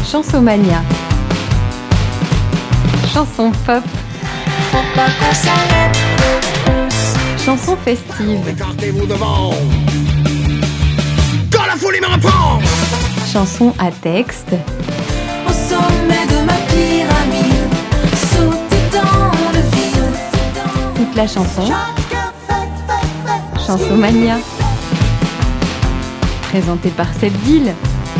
Chansomania. Chanson pop. Faut pas qu'on s'arrête. Chanson festive. Écartez-vous devant. Quand la folie me reprend. Chanson à texte. Au sommet de ma pyramide, sauter dans le vide. Toute la chanson. Chansomania. Présentée par Sebdil.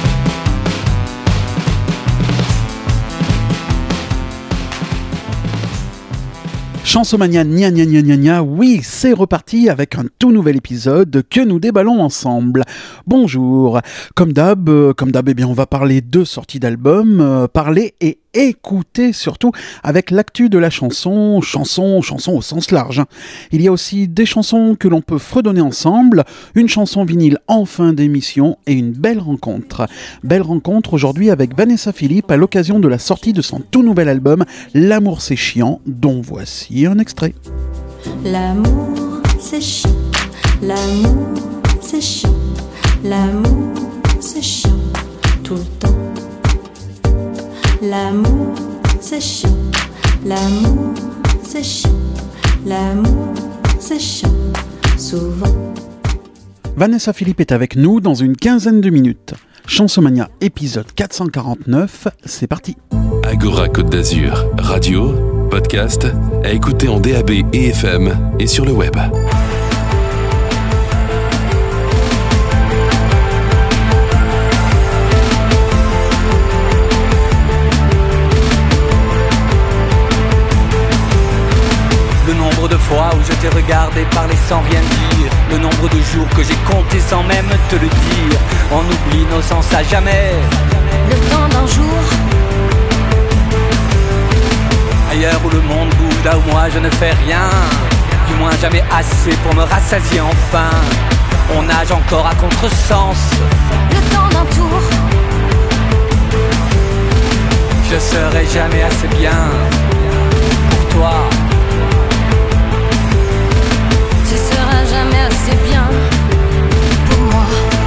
Chansomania, gna gna gna gna gna, oui, c'est reparti avec un tout nouvel épisode que nous déballons ensemble. Bonjour, comme d'hab, eh bien, on va parler de sorties d'albums, parler et écouter surtout avec l'actu de la chanson au sens large. Il y a aussi des chansons que l'on peut fredonner ensemble, une chanson vinyle en fin d'émission et une belle rencontre. Belle rencontre aujourd'hui avec Vanessa Philippe à l'occasion de la sortie de son tout nouvel album L'amour c'est chiant, dont voici un extrait. L'amour c'est chiant, l'amour c'est chiant, l'amour c'est chiant, tout le temps. L'amour c'est chiant, l'amour c'est chiant, l'amour c'est chiant, souvent. Vanessa Philippe est avec nous dans une quinzaine de minutes. Chansomania épisode 449, c'est parti. Agora Côte d'Azur, radio, podcast, à écouter en DAB et FM et sur le web. Le nombre de fois où je t'ai regardé parler sans rien dire, le nombre de jours que j'ai compté sans même te le dire. On oublie nos sens à jamais. Le temps d'un jour, Ailleurs où le monde bouge, là où moi je ne fais rien, du moins jamais assez pour me rassasier enfin. On nage encore à contresens. le temps d'un tour, Je serai jamais assez bien pour toi. tu seras jamais assez bien pour moi.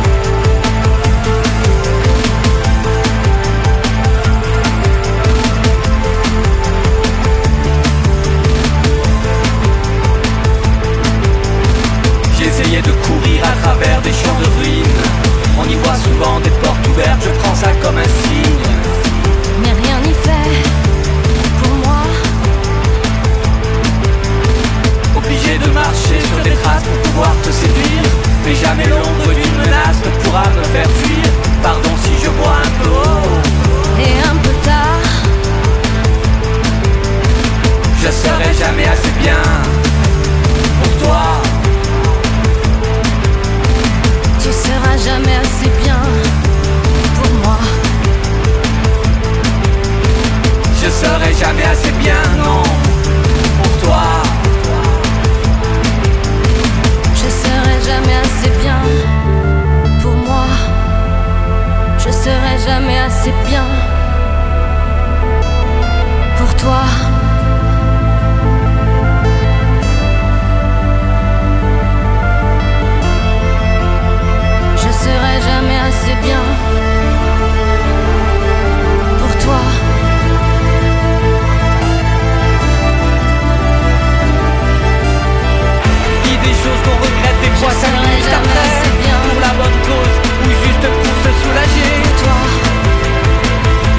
J'ai essayé de courir à travers des champs de ruines. On y voit souvent des portes ouvertes, je prends ça comme un signe. Mais rien n'y fait pour moi. Obligé de marcher sur des traces pour pouvoir te séduire, mais jamais l'ombre d'une menace ne pourra me faire fuir. Pardon si je bois un peu haut, Et un peu tard, je serai jamais assez bien pour toi. tu seras jamais assez bien pour moi. Je serai jamais assez bien, non, pour toi. Je serai jamais assez bien pour moi. Je serai jamais assez bien pour toi. Je serai jamais assez bien pour toi. Dis des choses qu'on regrette des fois Je 5 serai minutes jamais après, assez bien pour la bonne cause ou juste pour se soulager. Toi,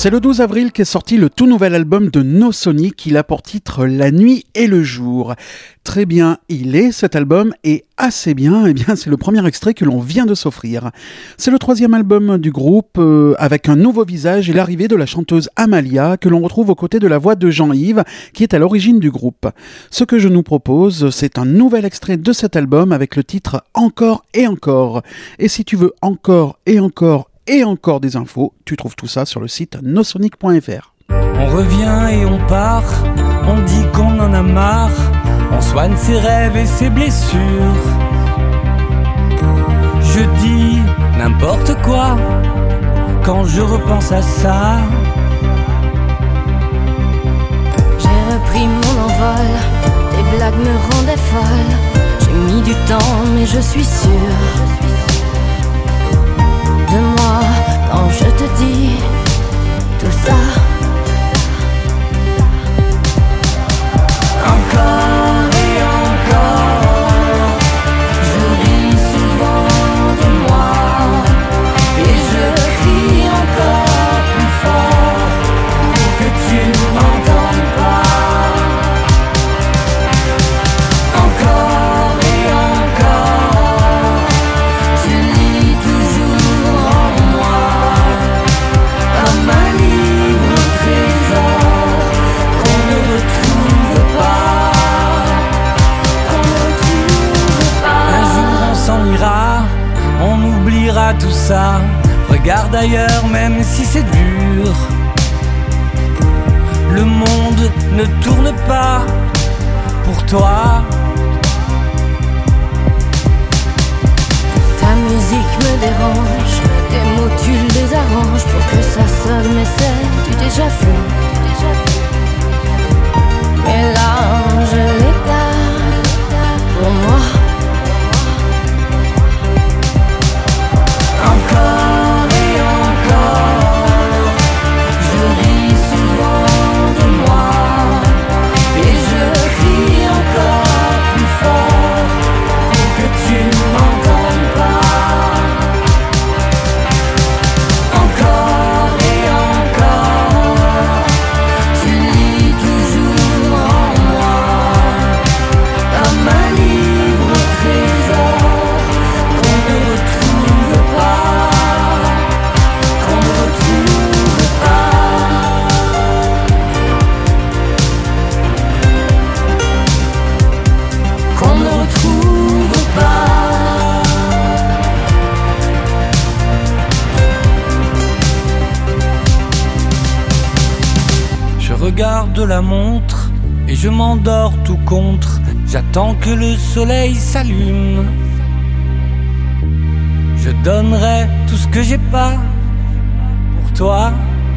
C'est le 12 avril qu'est sorti le tout nouvel album de No Sonic. Il a pour titre La nuit et le jour. Très bien, il est cet album, et assez bien, c'est le premier extrait que l'on vient de s'offrir. C'est le 3e album du groupe avec un nouveau visage et l'arrivée de la chanteuse Amalia que l'on retrouve aux côtés de la voix de Jean-Yves qui est à l'origine du groupe. Ce que je nous propose, c'est un nouvel extrait de cet album avec le titre Encore et encore. Et si tu veux encore et encore et encore des infos, tu trouves tout ça sur le site nosonic.fr. On revient et on part, on dit qu'on en a marre, on soigne ses rêves et ses blessures. Je dis n'importe quoi quand je repense à ça. J'ai repris mon envol, tes blagues me rendaient folle. J'ai mis du temps mais je suis sûre de moi quand je te dis tout ça. Encore et encore, je ris souvent de moi et je crie encore plus fort pour que tu m'entendes pas. Encore et encore, tu lis toujours en moi comme un livre au trésor qu'on ne retrouve pas. On oubliera tout ça. Regarde ailleurs même si c'est dur. Le monde ne tourne pas pour toi. Ta musique me dérange, tes mots tu les arranges pour que ça sonne, mais c'est du déjà vu. Mais là je l'ai pas pour moi. Encore et encore, je ris souvent de moi et je crie encore plus fort pour que tu m'entendes pas. Encore et encore, tu lis toujours en moi comme un livre au trésor qu'on ne retrouve pas. Je regarde la montre et je m'endors tout contre. J'attends que le soleil s'allume. Je donnerai tout ce que j'ai pas pour toi.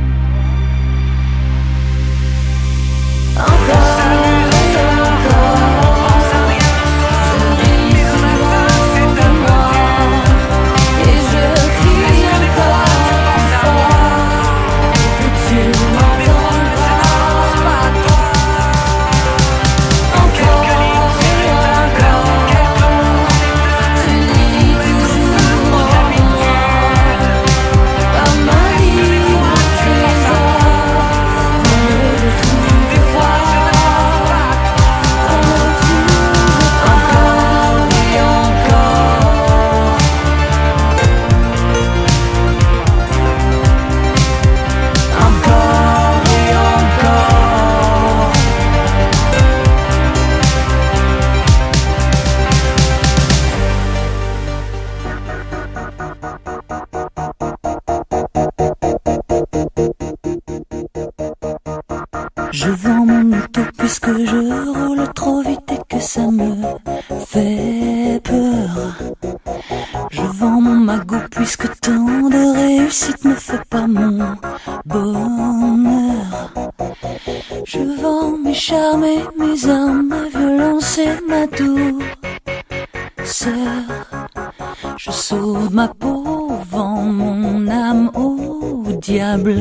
Je vends mon auto puisque je roule trop vite et que ça me fait peur. Je vends mon magot puisque tant de réussite ne fait pas mon bonheur. Je vends mes charmes et mes armes, ma violence et ma douceur. Je sauve ma peau, vends mon âme au diable.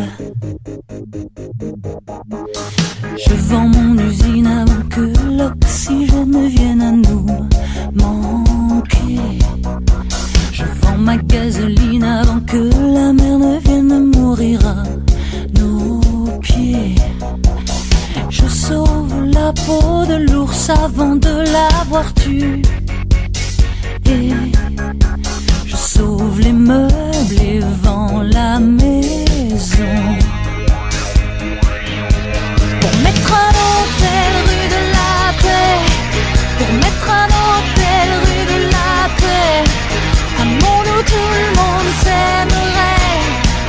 Je vends mon usine avant que l'oxygène vienne à nous manquer. Je vends ma gasoline avant que la mer ne vienne mourir à nos peau de l'ours avant de l'avoir tué. Et je sauve les meubles et vends la maison pour mettre un hôtel rue de la paix, pour mettre un hôtel rue de la paix, un monde où tout le monde s'aimerait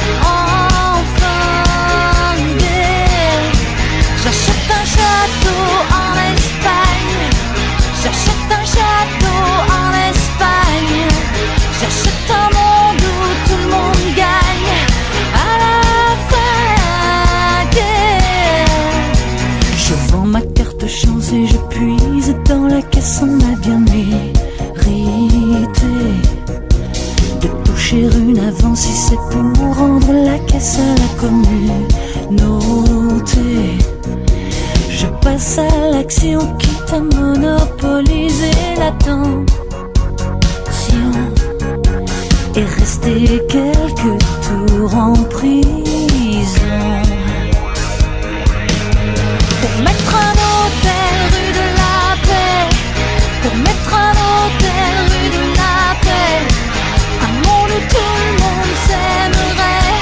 enfin gay. J'achète un château en Espagne, j'achète un château en Espagne, j'achète un monde où tout le monde gagne à la fin gay. Je vends ma carte chance et je puise dans la caisse, on a bien mérité de toucher une avance si c'est pour rendre la caisse à la communauté. Je passe à l'action quitte à monopoliser l'attention et rester quelques tours en prison pour mettre un hôtel rue de la paix, pour mettre un hôtel rue de la paix, un monde où tout le monde s'aimerait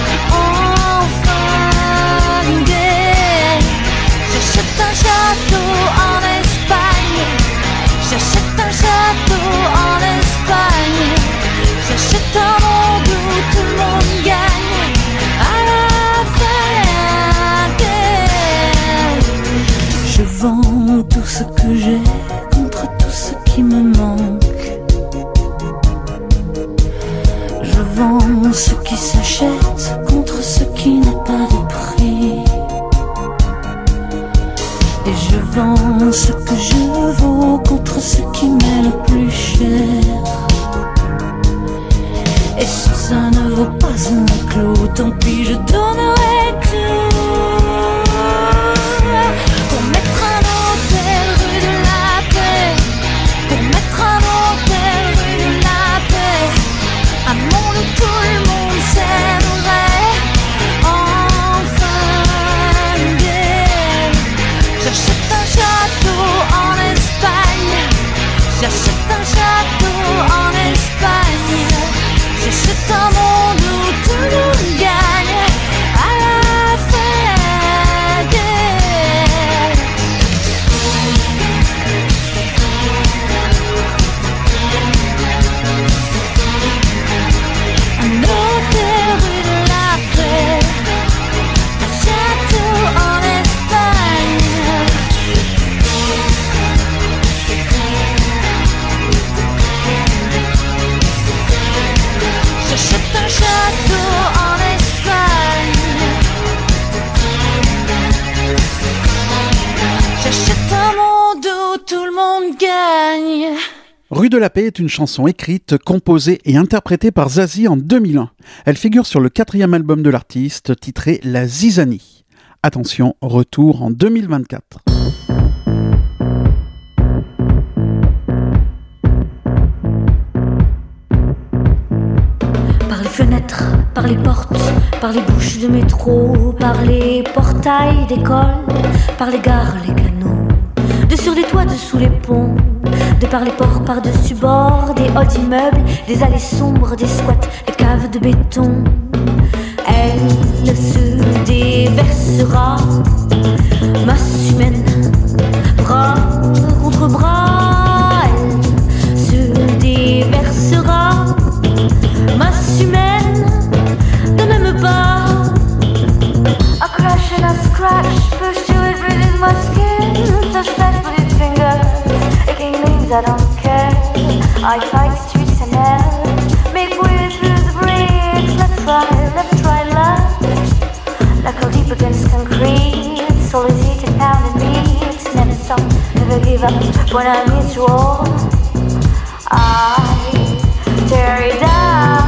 enfin gay. J'achète un château en Espagne, j'achète un château en Espagne, j'achète un monde où tout le monde gagne à la fin gay. Je vends tout ce que j'ai contre tout ce qui me manque. Je vends ce qui s'achète contre ce qui n'a pas de prix. Et je vends ce que je vaux contre ce qui m'est le plus cher. Et si ça ne vaut pas un clou, tant pis, je donnerai tout pour mettre un hôtel rue de la paix, pour mettre un hôtel rue de la paix, un monde où tout le monde s'aimerait enfin gay. J'achète un château en Espagne, j'achète un château en Espagne, j'achète un monde où tout le monde gagne à la fin gay. Un hôtel rue de la paix, un château en Espagne. J'achète un château en Espagne, j'achète un monde où tout le monde gagne. Rue de la Paix est une chanson écrite, composée et interprétée par Zazie en 2001. Elle figure sur le 4e album de l'artiste, titré La Zizanie. Attention, retour en 2024. Par les fenêtres, par les portes, par les bouches de métro, par les portails d'école, par les gares, les canaux, de sur les toits, dessous les ponts, de par les ports, par-dessus bord, des halls d'immeubles, des allées sombres, des squats, des caves de béton. Elle se déversera, masse humaine, bras contre bras. Elle se déversera, masse humaine, de même pas. A crash and a scratch, push till it bruises my skin. Touch flesh with its fingers, aching means I don't care. I fight streets and air, make way through the bricks. Let's try love. Like a leap against concrete, soul is heated, pounding me. It's never stop, never give up. When I meet you all, I tear it down.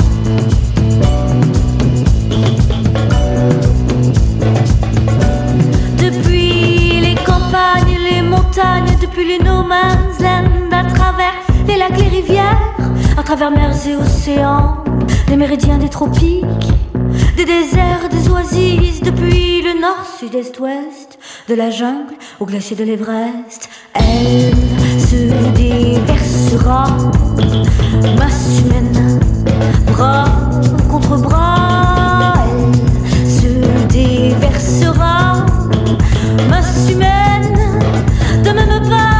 Depuis les campagnes, les montagnes, depuis les no man's land, à travers les lacs, les rivières, à travers mers et océans, les méridiens des tropiques, des déserts, des oasis, depuis le nord, sud-est, ouest, de la jungle au glacier de l'Everest. Elle se déversera, masse humaine, bras contre bras. Elle se déversera, masse humaine, de même pas.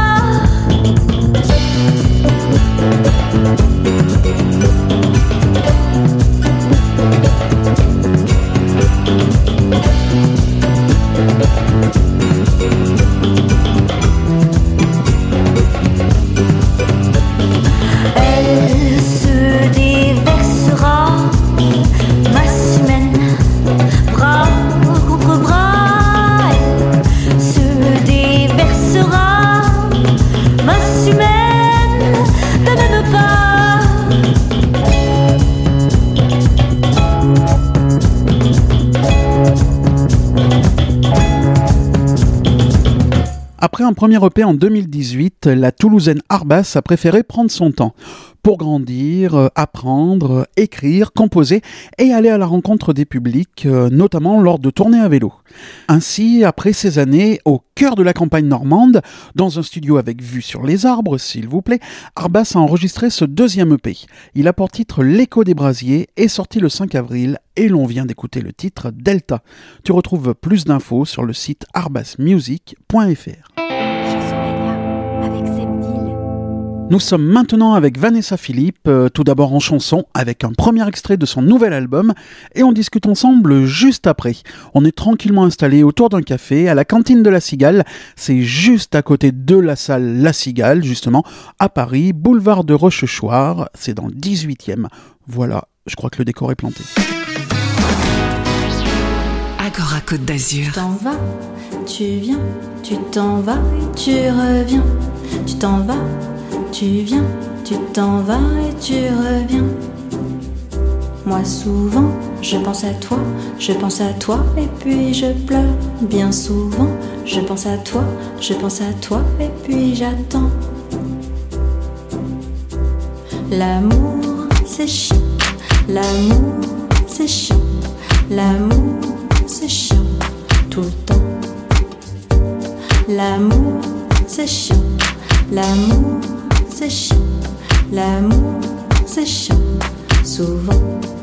Elle se déversera, masse humaine, bras contre bras. Elle se déversera, masse humaine, de même pas. Après un premier EP en 2018, la Toulousaine Arbas a préféré prendre son temps pour grandir, apprendre, écrire, composer et aller à la rencontre des publics, notamment lors de tournées à vélo. Ainsi, après ces années au cœur de la campagne normande, dans un studio avec vue sur les arbres, s'il vous plaît, Arbas a enregistré ce deuxième EP. Il a pour titre L'écho des brasiers et sorti le 5 avril et l'on vient d'écouter le titre Delta. Tu retrouves plus d'infos sur le site arbasmusic.fr. Nous sommes maintenant avec Vanessa Philippe, tout d'abord en chanson, avec un premier extrait de son nouvel album, et on discute ensemble juste après. On est tranquillement installé autour d'un café, à la cantine de La Cigale, c'est juste à côté de la salle La Cigale, justement, à Paris, boulevard de Rochechouart, c'est dans le 18e. Voilà, je crois que le décor est planté. Agora Côte d'Azur. Tu t'en vas, tu viens, tu t'en vas et tu reviens, tu t'en vas. Tu viens, tu t'en vas et tu reviens. Moi souvent, je pense à toi et puis je pleure. Bien souvent, je pense à toi et puis j'attends. L'amour, c'est chiant, l'amour, c'est chiant, l'amour, c'est chiant, tout le temps. L'amour, c'est chiant, l'amour, c'est chiant, l'amour, c'est chiant, souvent.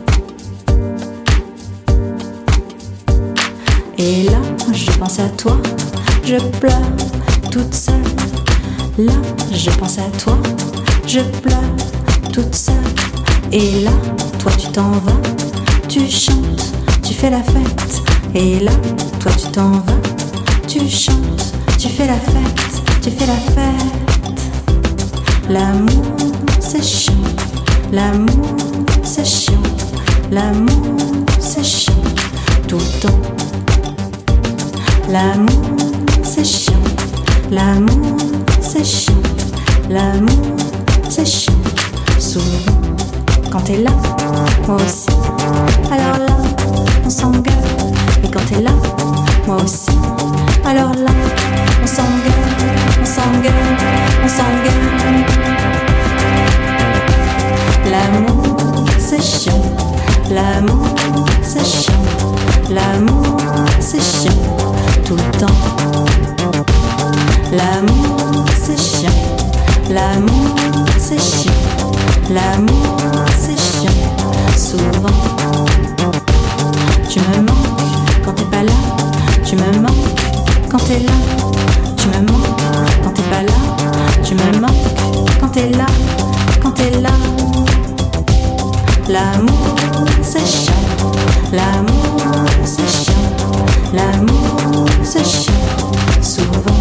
Et là, je pense à toi, je pleure toute seule. Là, je pense à toi, je pleure toute seule. Et là, toi tu t'en vas, tu chantes, tu fais la fête. Et là, toi tu t'en vas, tu chantes, tu fais la fête, tu fais la fête. L'amour, c'est chiant, l'amour, c'est chiant, l'amour, c'est chiant, tout le temps. L'amour, c'est chiant, l'amour, c'est chiant, l'amour, c'est chiant, souvent. Quand t'es là, moi aussi, alors là, on s'engueule. Et quand t'es là, moi aussi, alors là, on s'engueule, on s'engueule, on s'engueule. L'amour, c'est chiant, l'amour, c'est chiant, l'amour, c'est chiant, tout le temps. L'amour, c'est chiant, l'amour, c'est chiant, l'amour, c'est chiant, souvent. Tu me manques quand t'es pas là, tu me manques quand t'es là, tu me manques quand t'es pas là, tu me manques quand t'es là, quand t'es là. L'amour, c'est chiant, l'amour, c'est chiant, l'amour, c'est chiant, souvent.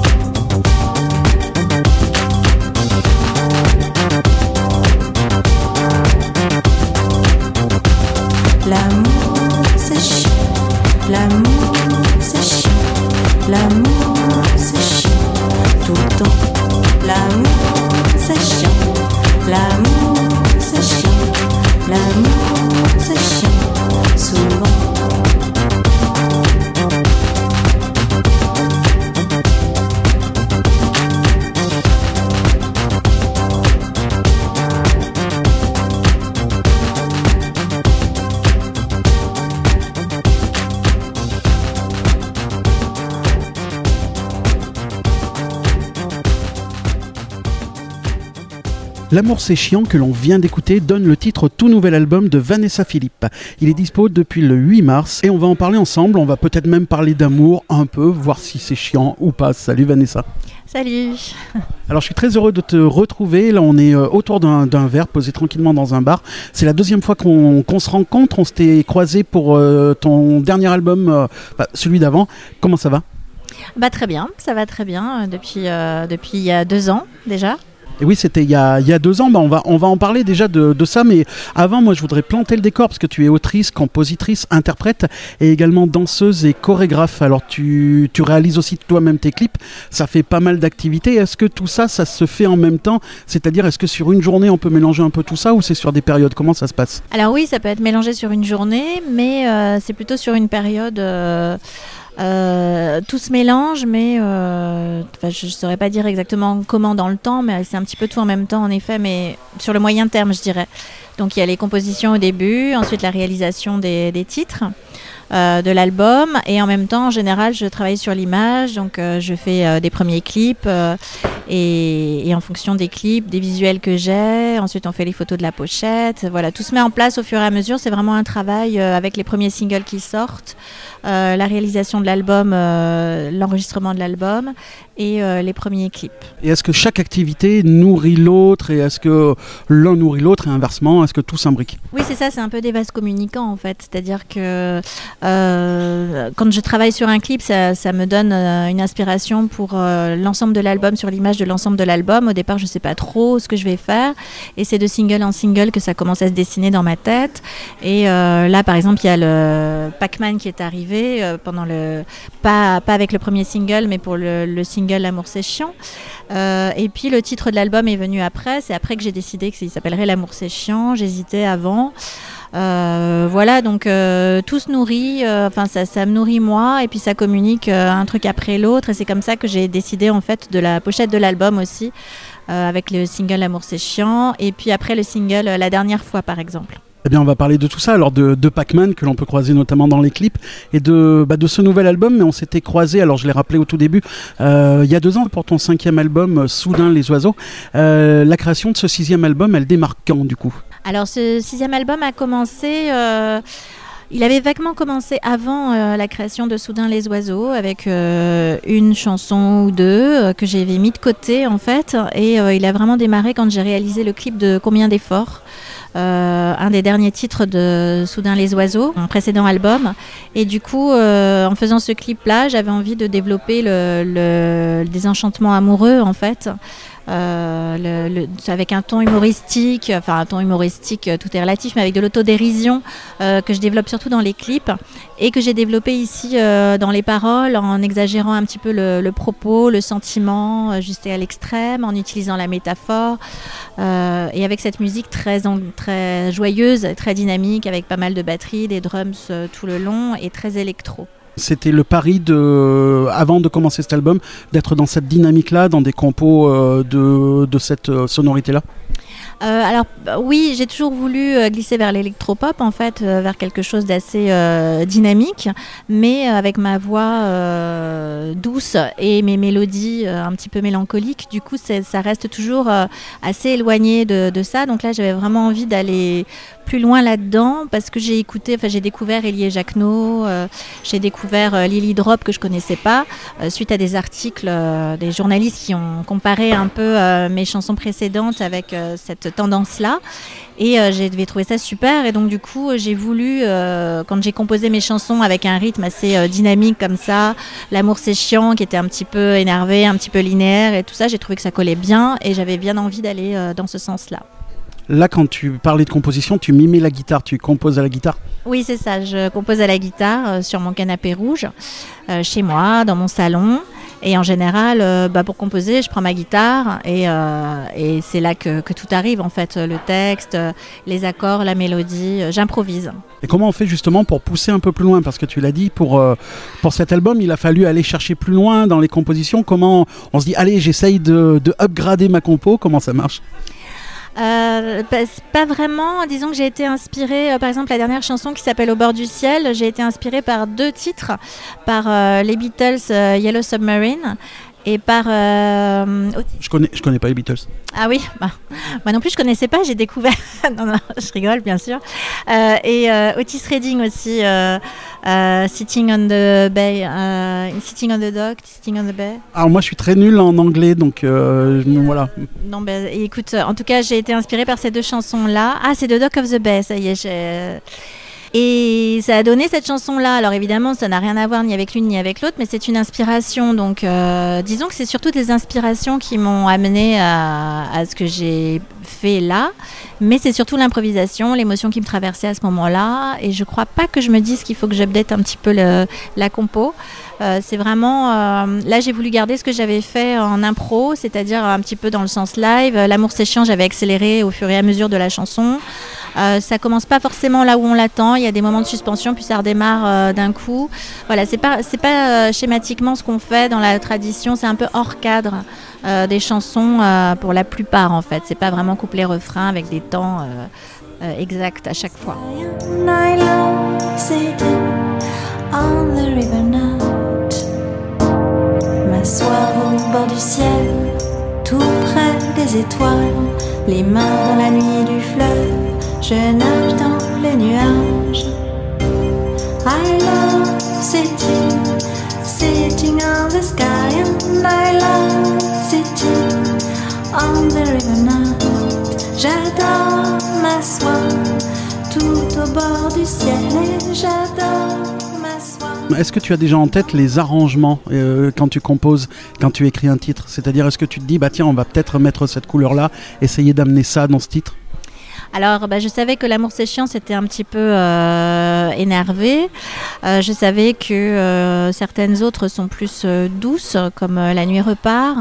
L'amour, c'est chiant, l'amour, c'est chiant, l'amour, c'est chiant, tout le temps. L'amour, c'est chiant, l'amour, c'est chiant, l'amour, c'est chiant, souvent. L'amour c'est chiant que l'on vient d'écouter donne le titre au tout nouvel album de Vanessa Philippe. Il est dispo depuis le 8 mars et on va en parler ensemble, on va peut-être même parler d'amour un peu, voir si c'est chiant ou pas. Salut Vanessa. Salut. Alors je suis très heureux de te retrouver, là on est autour d'un verre posé tranquillement dans un bar. C'est la deuxième fois qu'on se rencontre, on s'était croisés pour ton dernier album, celui d'avant. Comment ça va ? Très bien, ça va très bien depuis il y a 2 ans déjà. Et oui, c'était il y a 2 ans, on va en parler déjà de ça, mais avant, moi je voudrais planter le décor parce que tu es autrice, compositrice, interprète et également danseuse et chorégraphe. Alors tu réalises aussi toi-même tes clips, ça fait pas mal d'activités. Est-ce que tout ça, ça se fait en même temps ? C'est-à-dire, est-ce que sur une journée on peut mélanger un peu tout ça ou c'est sur des périodes ? Comment ça se passe ? Alors oui, ça peut être mélangé sur une journée, mais c'est plutôt sur une période... tout se mélange, mais je ne saurais pas dire exactement comment dans le temps, mais c'est un petit peu tout en même temps en effet, mais sur le moyen terme je dirais. Donc il y a les compositions au début, ensuite la réalisation des titres de l'album, et en même temps en général je travaille sur l'image, donc je fais des premiers clips et en fonction des clips, des visuels que j'ai, ensuite on fait les photos de la pochette, voilà, tout se met en place au fur et à mesure. C'est vraiment un travail avec les premiers singles qui sortent, la réalisation de l'album, l'enregistrement de l'album et les premiers clips. Et est-ce que chaque activité nourrit l'autre et est-ce que l'un nourrit l'autre et inversement, est-ce que tout s'imbrique ? Oui, c'est ça, c'est un peu des vases communicants en fait, c'est-à-dire que quand je travaille sur un clip, ça me donne une inspiration pour l'ensemble de l'album, sur l'image de l'ensemble de l'album. Au départ, je ne sais pas trop ce que je vais faire et c'est de single en single que ça commence à se dessiner dans ma tête. Et là, par exemple, il y a le Pac-Man qui est arrivé pendant pas avec le premier single, mais pour le single L'amour c'est chiant. Et puis le titre de l'album est venu après. C'est après que j'ai décidé qu'il s'appellerait L'amour c'est chiant. J'hésitais avant. Voilà, donc tout se nourrit, ça me nourrit moi et puis ça communique un truc après l'autre et c'est comme ça que j'ai décidé en fait de la pochette de l'album aussi, avec le single L'amour c'est chiant et puis après le single La dernière fois par exemple. Eh bien, on va parler de tout ça, alors de Pac-Man que l'on peut croiser notamment dans les clips et de ce nouvel album, mais on s'était croisés, alors je l'ai rappelé au tout début, il y a 2 ans pour ton 5e album, Soudain les oiseaux. La création de ce 6e album, elle démarre quand du coup ? Alors ce 6e album a commencé... Il avait vaguement commencé avant la création de Soudain les oiseaux avec une chanson ou deux que j'avais mis de côté en fait et il a vraiment démarré quand j'ai réalisé le clip de Combien d'efforts, un des derniers titres de Soudain les oiseaux, mon précédent album, et du coup en faisant ce clip là j'avais envie de développer le désenchantement amoureux en fait. Avec un ton humoristique, tout est relatif, mais avec de l'autodérision que je développe surtout dans les clips et que j'ai développé ici dans les paroles en exagérant un petit peu le propos, le sentiment, jusqu'à l'extrême, en utilisant la métaphore et avec cette musique très joyeuse, très dynamique, avec pas mal de batterie, des drums tout le long et très électro. C'était le pari avant de commencer cet album, d'être dans cette dynamique-là, dans des compos de cette sonorité-là ? Alors oui, j'ai toujours voulu glisser vers l'électropop en fait, vers quelque chose d'assez dynamique, mais avec ma voix douce et mes mélodies un petit peu mélancoliques. Du coup, ça reste toujours assez éloigné de ça. Donc là, j'avais vraiment envie d'aller plus loin là-dedans parce que j'ai découvert Élie Jacquenot, j'ai découvert Lily Drop que je connaissais pas, suite à des articles des journalistes qui ont comparé un peu mes chansons précédentes avec cette tendance-là et j'ai trouvé ça super et donc du coup j'ai voulu, quand j'ai composé mes chansons avec un rythme assez dynamique comme ça, L'amour c'est chiant qui était un petit peu énervé, un petit peu linéaire et tout ça, j'ai trouvé que ça collait bien et j'avais bien envie d'aller dans ce sens-là. Là, quand tu parlais de composition, tu mimais la guitare, tu composes à la guitare ? Oui, c'est ça, je compose à la guitare sur mon canapé rouge, chez moi, dans mon salon. Et en général, pour composer, je prends ma guitare et c'est là que tout arrive en fait, le texte, les accords, la mélodie, j'improvise. Et comment on fait justement pour pousser un peu plus loin ? Parce que tu l'as dit, pour cet album, il a fallu aller chercher plus loin dans les compositions. Comment on se dit, allez, j'essaye de upgrader ma compo, comment ça marche ? Pas vraiment, disons que j'ai été inspirée, par exemple la dernière chanson qui s'appelle Au bord du ciel, j'ai été inspirée par 2 titres, par les Beatles Yellow Submarine et par Je connais pas les Beatles. Ah oui, moi non plus je connaissais pas, j'ai découvert. non, je rigole bien sûr. Et Otis Redding aussi, Sitting on the Bay, Sitting on the Dock, Sitting on the Bay. Alors moi je suis très nul en anglais, donc voilà. Non, écoute, en tout cas j'ai été inspirée par ces deux chansons-là. Ah, c'est The Dock of the Bay, ça y est. Et ça a donné cette chanson-là. Alors évidemment, ça n'a rien à voir ni avec l'une ni avec l'autre, mais c'est une inspiration. Donc disons que c'est surtout des inspirations qui m'ont amenée à ce que j'ai fait là. Mais c'est surtout l'improvisation, l'émotion qui me traversait à ce moment-là. Et je crois pas que je me dise qu'il faut que j'update un petit peu la compo. C'est vraiment... là, j'ai voulu garder ce que j'avais fait en impro, c'est-à-dire un petit peu dans le sens live. L'amour séchant, j'avais accéléré au fur et à mesure de la chanson. Ça commence pas forcément là où on l'attend. Il y a des moments de suspension, puis ça redémarre d'un coup. Voilà, c'est pas schématiquement ce qu'on fait dans la tradition. C'est un peu hors cadre des chansons pour la plupart, en fait. C'est pas vraiment couplet-refrain avec des temps exacts à chaque fois. M'asseoir au bord du ciel, tout près des étoiles, les mains dans la nuit du fleuve, je nage dans les nuages. I love sitting on the sky, and I love sitting on the river night. J'adore m'asseoir tout au bord du ciel et j'adore m'asseoir. Est-ce que tu as déjà en tête les arrangements quand tu composes, quand tu écris un titre? C'est-à-dire, est-ce que tu te dis, tiens, on va peut-être mettre cette couleur-là, essayer d'amener ça dans ce titre? Alors, je savais que L'amour séchant, c'était un petit peu énervé. Je savais que certaines autres sont plus douces, comme La nuit repart.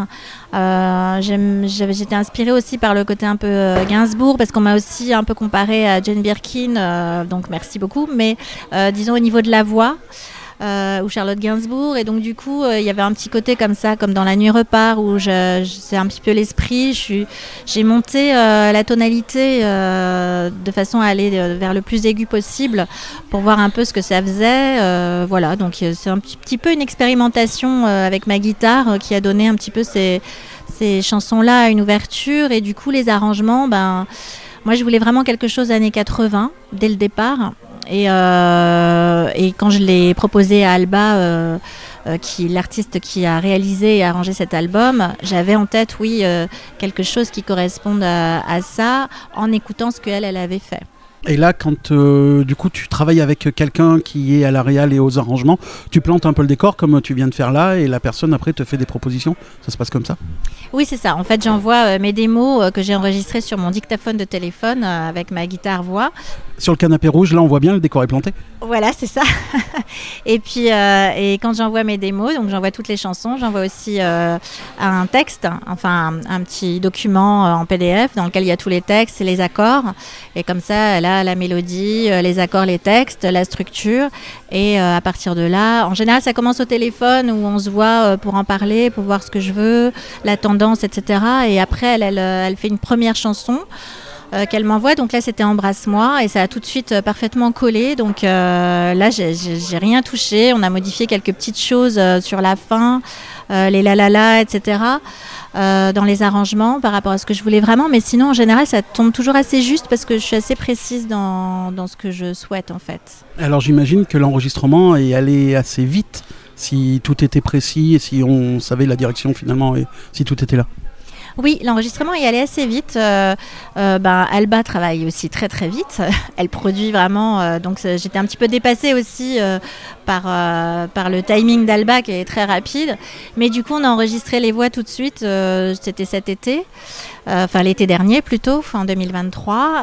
J'étais inspirée aussi par le côté un peu Gainsbourg, parce qu'on m'a aussi un peu comparé à Jane Birkin, donc merci beaucoup. Mais disons au niveau de la voix, ou Charlotte Gainsbourg, et donc du coup il y avait un petit côté comme ça, comme dans La nuit repart, où c'est un petit peu l'esprit. J'ai monté la tonalité de façon à aller vers le plus aigu possible pour voir un peu ce que ça faisait. Voilà, donc c'est un petit peu une expérimentation avec ma guitare qui a donné un petit peu ces chansons-là une ouverture. Et du coup les arrangements, moi je voulais vraiment quelque chose années 80 dès le départ. Et quand je l'ai proposé à Alba, l'artiste qui a réalisé et arrangé cet album, j'avais en tête, quelque chose qui corresponde à ça, en écoutant ce qu'elle avait fait. Et là, quand du coup tu travailles avec quelqu'un qui est à la réal et aux arrangements, tu plantes un peu le décor comme tu viens de faire là, et la personne après te fait des propositions. Ça se passe comme ça? Oui, c'est ça. En fait, j'envoie mes démos que j'ai enregistrées sur mon dictaphone de téléphone avec ma guitare voix. Sur le canapé rouge, là on voit bien, le décor est planté. Voilà, c'est ça. Et puis, et quand j'envoie mes démos, donc j'envoie toutes les chansons, j'envoie aussi un texte, enfin un petit document en PDF dans lequel il y a tous les textes et les accords. Et comme ça, elle a la mélodie, les accords, les textes, la structure. Et à partir de là, en général, ça commence au téléphone où on se voit pour en parler, pour voir ce que je veux, la tendance, etc. Et après, elle fait une première chanson qu'elle m'envoie. Donc là, c'était Embrasse-moi, et ça a tout de suite parfaitement collé. Donc là, j'ai rien touché. On a modifié quelques petites choses sur la fin, les la, etc. Dans les arrangements par rapport à ce que je voulais vraiment. Mais sinon, en général, ça tombe toujours assez juste parce que je suis assez précise dans ce que je souhaite, en fait. Alors, j'imagine que l'enregistrement est allé assez vite, si tout était précis et si on savait la direction finalement et si tout était là. Oui, l'enregistrement est allé assez vite. Alba travaille aussi très très vite. Elle produit vraiment. Donc j'étais un petit peu dépassée aussi par le timing d'Alba qui est très rapide. Mais du coup, on a enregistré les voix tout de suite. C'était cet été. Enfin l'été dernier plutôt, en 2023.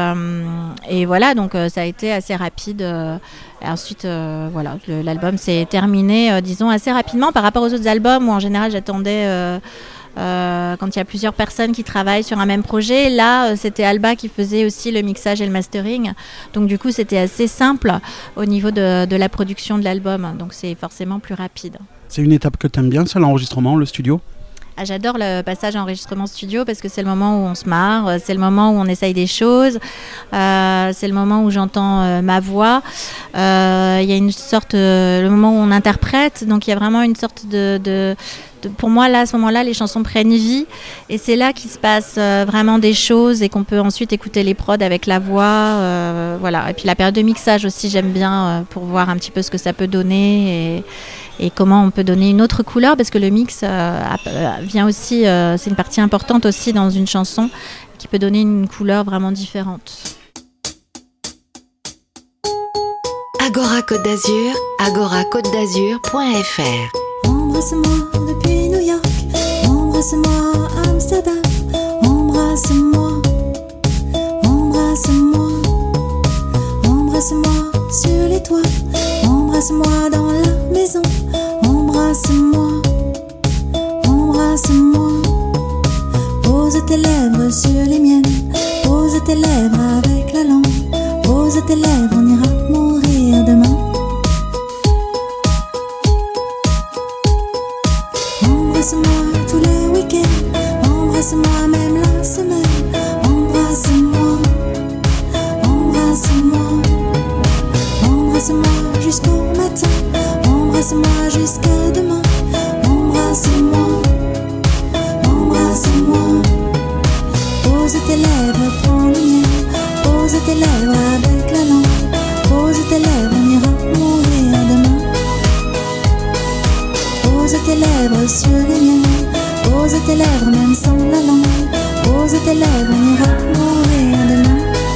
Et voilà, donc ça a été assez rapide. Et ensuite, voilà, l'album s'est terminé, disons, assez rapidement par rapport aux autres albums où en général j'attendais... quand il y a plusieurs personnes qui travaillent sur un même projet. Là, c'était Alba qui faisait aussi le mixage et le mastering. Donc du coup, c'était assez simple au niveau de la production de l'album. Donc c'est forcément plus rapide. C'est une étape que tu aimes bien, ça, l'enregistrement, le studio ? J'adore le passage enregistrement studio parce que c'est le moment où on se marre, c'est le moment où on essaye des choses, c'est le moment où j'entends ma voix. Il y a une sorte, le moment où on interprète, donc il y a vraiment une sorte de pour moi, là, à ce moment-là, les chansons prennent vie. Et c'est là qu'il se passe vraiment des choses et qu'on peut ensuite écouter les prods avec la voix. Voilà. Et puis la période de mixage aussi, j'aime bien pour voir un petit peu ce que ça peut donner et comment on peut donner une autre couleur. Parce que le mix vient aussi, c'est une partie importante aussi dans une chanson qui peut donner une couleur vraiment différente. Agora Côte d'Azur, agoracôtedazur.fr. Embrasse-moi depuis New York, embrasse-moi Amsterdam, embrasse-moi, embrasse-moi, embrasse-moi sur les toits, embrasse-moi dans la maison, embrasse-moi, embrasse-moi. Pose tes lèvres sur les miennes, pose tes lèvres avec la langue, pose tes lèvres, on ira mourir demain. Embrasse-moi tous les week-ends, embrasse-moi même la semaine, embrasse-moi, embrasse-moi, embrasse-moi jusqu'au matin, embrasse-moi jusqu'à demain, embrasse-moi, embrasse-moi. Pose tes lèvres, prends les miennes, pose tes lèvres avec la langue, pose tes lèvres, on ira mourir demain. Pose tes lèvres sur les miennes, pose tes lèvres même sans la langue, pose tes lèvres, on ira mourir demain.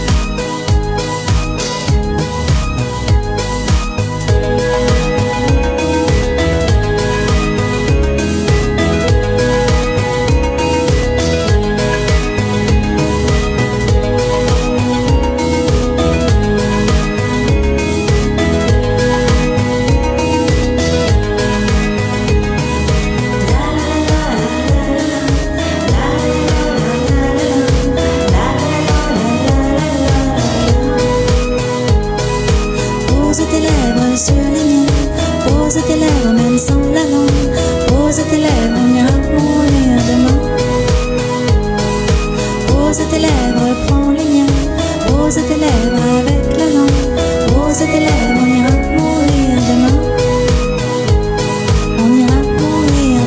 Pose tes lèvres même sans la langue, pose tes lèvres, on ira mourir demain. Pose tes lèvres, prends les miennes, pose tes lèvres avec la langue, pose tes lèvres, on ira mourir demain. On ira mourir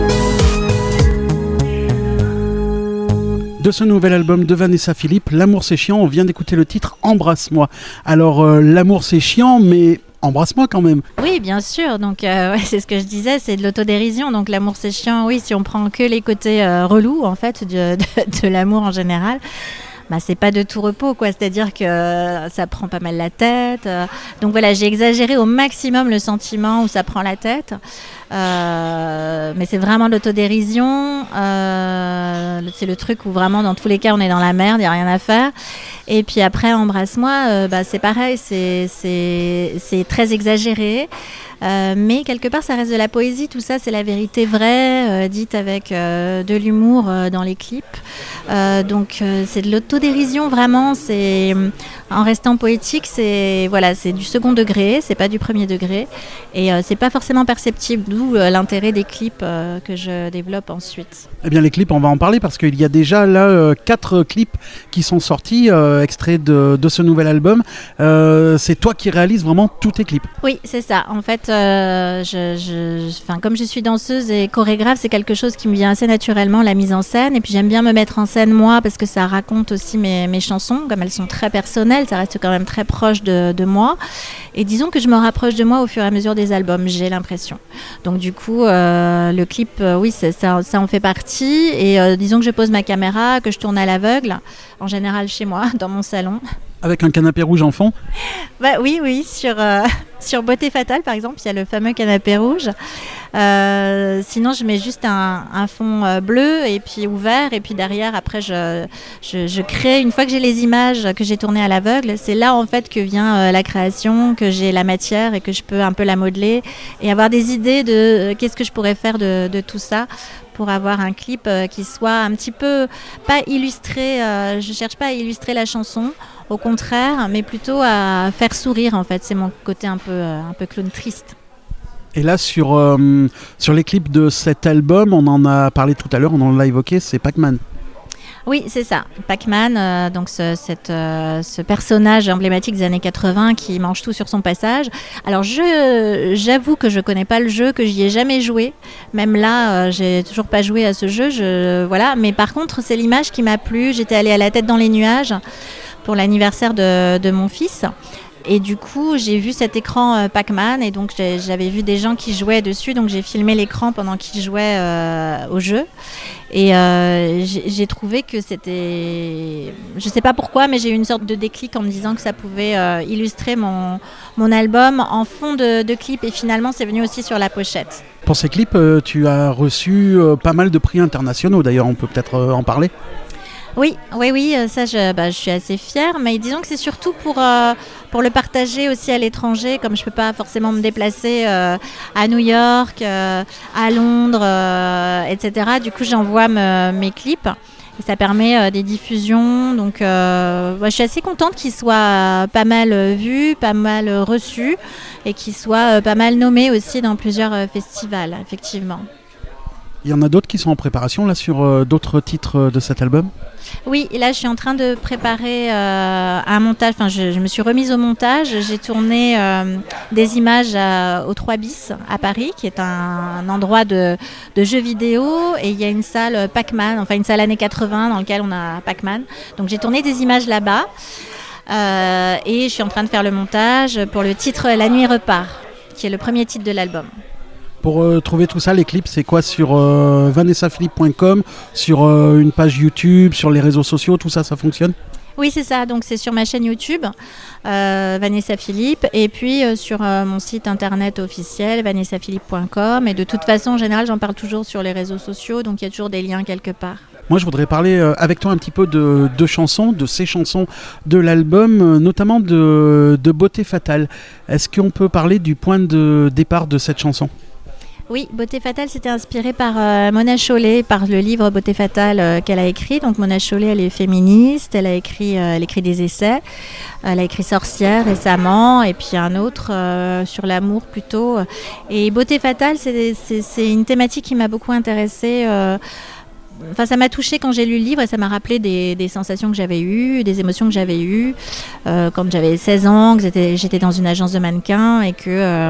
demain. De ce nouvel album de Vanessa Philippe, L'amour c'est chiant, on vient d'écouter le titre Embrasse-moi. Alors l'amour c'est chiant, mais embrasse-moi quand même. Oui, bien sûr. Donc, ouais, c'est ce que je disais, c'est de l'autodérision. Donc, l'amour, c'est chiant. Oui, si on prend que les côtés relous, en fait, de l'amour en général, bah, c'est pas de tout repos, quoi. C'est-à-dire que ça prend pas mal la tête. Donc, voilà, j'ai exagéré au maximum le sentiment où ça prend la tête. Mais c'est vraiment de l'autodérision. C'est le truc où vraiment, dans tous les cas, on est dans la merde, il n'y a rien à faire. Et puis après, Embrasse-moi, bah, c'est pareil, c'est très exagéré. Mais quelque part, ça reste de la poésie. Tout ça, c'est la vérité vraie, dite avec de l'humour dans les clips. Donc, c'est de l'autodérision, vraiment. C'est, en restant poétique, c'est du second degré, c'est pas du premier degré. Et c'est pas forcément perceptible, d'où l'intérêt des clips que je développe ensuite. Eh bien, les clips, on va en parler parce qu'il y a déjà là 4 clips qui sont sortis, extraits de ce nouvel album. C'est toi qui réalises vraiment tous tes clips. Oui, c'est ça. En fait, comme je suis danseuse et chorégraphe, c'est quelque chose qui me vient assez naturellement, la mise en scène. Et puis j'aime bien me mettre en scène moi parce que ça raconte aussi mes chansons, comme elles sont très personnelles, ça reste quand même très proche de moi. Et disons que je me rapproche de moi au fur et à mesure des albums, j'ai l'impression. Donc du coup, le clip, oui, ça en fait partie. Et disons que je pose ma caméra, que je tourne à l'aveugle, en général chez moi, dans mon salon. Avec un canapé rouge en fond ? Bah, oui, sur Beauté Fatale, par exemple, il y a le fameux canapé rouge. Sinon, je mets juste un fond bleu et puis ouvert. Et puis derrière, après, je crée, une fois que j'ai les images que j'ai tournées à l'aveugle, c'est là, en fait, que vient la création, que j'ai la matière et que je peux un peu la modeler et avoir des idées de qu'est-ce que je pourrais faire de tout ça pour avoir un clip qui soit un petit peu, pas illustré, je cherche pas à illustrer la chanson, au contraire, mais plutôt à faire sourire, en fait. C'est mon côté un peu clown triste. Et là, sur les clips de cet album, on en a parlé tout à l'heure, on en l'a évoqué, c'est Pac-Man. Oui, c'est ça. Pac-Man, donc ce personnage emblématique des années 80 qui mange tout sur son passage. Alors j'avoue que je connais pas le jeu, que j'y ai jamais joué. Même là, j'ai toujours pas joué à ce jeu. Voilà. Mais par contre, c'est l'image qui m'a plu. J'étais allée à la tête dans les nuages pour l'anniversaire de mon fils. Et du coup, j'ai vu cet écran Pac-Man et donc j'avais vu des gens qui jouaient dessus. Donc j'ai filmé l'écran pendant qu'ils jouaient au jeu. Et j'ai trouvé que c'était... Je sais pas pourquoi, mais j'ai eu une sorte de déclic en me disant que ça pouvait illustrer mon album en fond de clip. Et finalement, c'est venu aussi sur la pochette. Pour ces clips, tu as reçu pas mal de prix internationaux. D'ailleurs, on peut peut-être en parler. Oui, ça je suis assez fière, mais disons que c'est surtout pour le partager aussi à l'étranger, comme je peux pas forcément me déplacer à New York, à Londres, etc. Du coup, j'envoie mes clips et ça permet des diffusions. Donc, je suis assez contente qu'ils soient pas mal vus, pas mal reçus et qu'ils soient pas mal nommés aussi dans plusieurs festivals, effectivement. Il y en a d'autres qui sont en préparation là sur d'autres titres de cet album ? Oui, et là je suis en train de préparer un montage, enfin je me suis remise au montage, j'ai tourné des images au 3 bis à Paris, qui est un endroit de jeux vidéo, et il y a une salle Pac-Man, enfin une salle années 80 dans laquelle on a Pac-Man, donc j'ai tourné des images là-bas, et je suis en train de faire le montage pour le titre La nuit repart, qui est le premier titre de l'album. Pour trouver tout ça, les clips, c'est quoi sur vanessaphilippe.com, sur une page YouTube, sur les réseaux sociaux, tout ça, ça fonctionne ? Oui, c'est ça. Donc, c'est sur ma chaîne YouTube, Vanessa Philippe, et puis sur mon site internet officiel, vanessaphilippe.com. Et de toute façon, en général, j'en parle toujours sur les réseaux sociaux, donc il y a toujours des liens quelque part. Moi, je voudrais parler avec toi un petit peu de chansons, de ces chansons de l'album, notamment de Beauté Fatale. Est-ce qu'on peut parler du point de départ de cette chanson ? Oui, Beauté Fatale, c'était inspiré par Mona Chollet, par le livre Beauté Fatale qu'elle a écrit. Donc Mona Chollet, elle est féministe, elle écrit des essais, elle a écrit Sorcière récemment, et puis un autre sur l'amour plutôt. Et Beauté Fatale, c'est une thématique qui m'a beaucoup intéressée. Enfin, ça m'a touchée quand j'ai lu le livre et ça m'a rappelé des sensations que j'avais eues, des émotions que j'avais eues quand j'avais 16 ans, que j'étais dans une agence de mannequins et que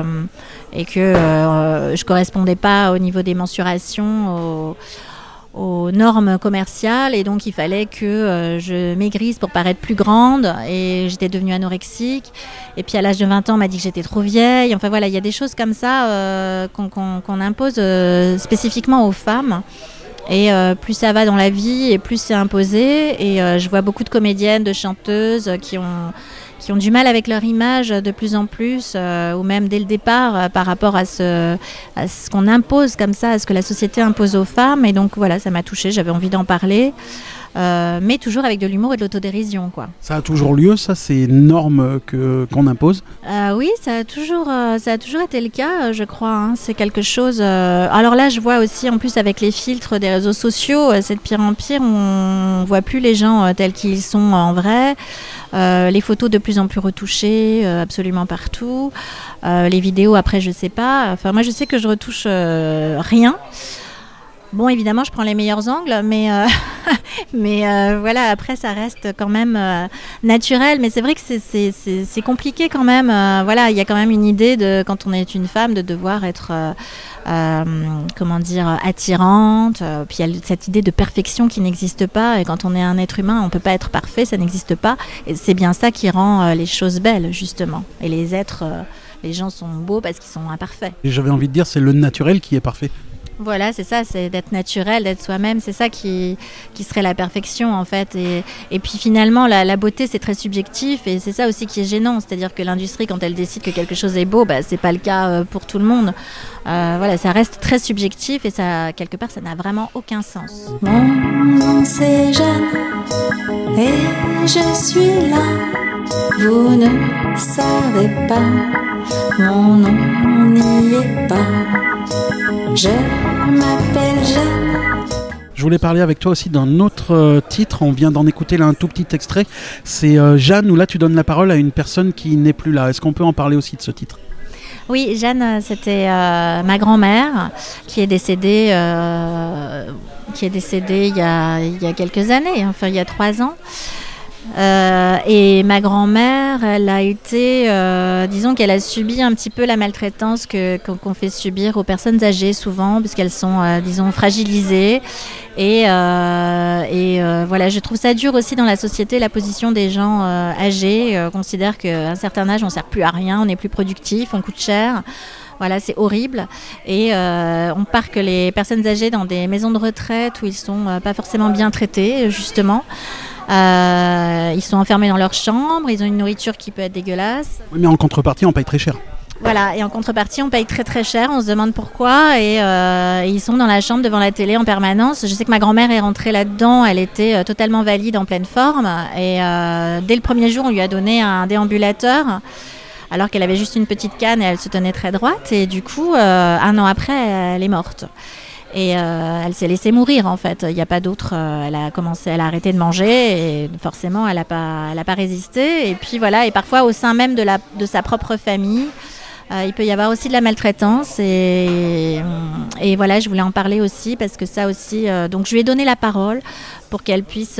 je correspondais pas au niveau des mensurations aux normes commerciales, et donc il fallait que je maigrisse pour paraître plus grande, et j'étais devenue anorexique, et puis à l'âge de 20 ans on m'a dit que j'étais trop vieille. Enfin voilà, il y a des choses comme ça qu'on impose spécifiquement aux femmes. Et plus ça va dans la vie et plus c'est imposé. Et je vois beaucoup de comédiennes, de chanteuses qui ont du mal avec leur image de plus en plus, ou même dès le départ par rapport à ce qu'on impose comme ça, à ce que la société impose aux femmes. Et donc voilà, ça m'a touchée, j'avais envie d'en parler. Mais toujours avec de l'humour et de l'autodérision, quoi. Ça a toujours lieu, ça, ces normes qu'on impose ? Oui, ça a toujours été le cas, je crois. Hein. C'est quelque chose... Alors là, je vois aussi, en plus, avec les filtres des réseaux sociaux, c'est de pire en pire. On ne voit plus les gens tels qu'ils sont en vrai. Les photos de plus en plus retouchées, absolument partout. Les vidéos, après, je sais pas. Enfin, moi, je sais que je retouche rien. Bon, évidemment, je prends les meilleurs angles, mais voilà, après, ça reste quand même naturel. Mais c'est vrai que c'est compliqué quand même. Voilà, il y a quand même une idée, quand on est une femme, de devoir être, attirante. Puis il y a cette idée de perfection qui n'existe pas. Et quand on est un être humain, on ne peut pas être parfait, ça n'existe pas. Et c'est bien ça qui rend les choses belles, justement. Et les êtres, les gens sont beaux parce qu'ils sont imparfaits. Et j'avais envie de dire, c'est le naturel qui est parfait. Voilà, c'est ça, c'est d'être naturel, d'être soi-même, c'est ça qui serait la perfection en fait. Et puis finalement, la beauté c'est très subjectif, et c'est ça aussi qui est gênant, c'est-à-dire que l'industrie, quand elle décide que quelque chose est beau, c'est pas le cas pour tout le monde. Voilà, ça reste très subjectif, et ça, quelque part, ça n'a vraiment aucun sens. Mon nom c'est Jeanne, et je suis là. Vous ne savez pas, mon nom n'y est pas. Je m'appelle Jeanne. Je voulais parler avec toi aussi d'un autre titre. On vient d'en écouter là un tout petit extrait. C'est Jeanne, où là tu donnes la parole à une personne qui n'est plus là. Est-ce qu'on peut en parler aussi de ce titre ? Oui, Jeanne, c'était ma grand-mère qui est décédée il y a quelques années, enfin il y a 3 ans. Et ma grand-mère, elle a été, disons qu'elle a subi un petit peu la maltraitance qu'on fait subir aux personnes âgées souvent, puisqu'elles sont, disons, fragilisées. Et voilà, je trouve ça dur aussi dans la société, la position des gens âgés. On considère qu'à un certain âge, on ne sert plus à rien, on n'est plus productif, on coûte cher. Voilà, c'est horrible. Et on parque les personnes âgées dans des maisons de retraite où ils ne sont pas forcément bien traités, justement. Ils sont enfermés dans leur chambre, ils ont une nourriture qui peut être dégueulasse. Oui, mais en contrepartie, on paye très cher. Voilà, et en contrepartie, on paye très très cher, on se demande pourquoi, et ils sont dans la chambre devant la télé en permanence. Je sais que ma grand-mère est rentrée là-dedans, elle était totalement valide, en pleine forme, et dès le premier jour, on lui a donné un déambulateur, alors qu'elle avait juste une petite canne et elle se tenait très droite, et du coup, 1 an après, elle est morte. Et elle s'est laissée mourir en fait. Il n'y a pas d'autre. Elle a arrêté de manger et forcément elle n'a pas résisté. Et puis voilà. Et parfois au sein même de sa propre famille, il peut y avoir aussi de la maltraitance. Et voilà, je voulais en parler aussi parce que ça aussi. Donc je lui ai donné la parole pour qu'elle puisse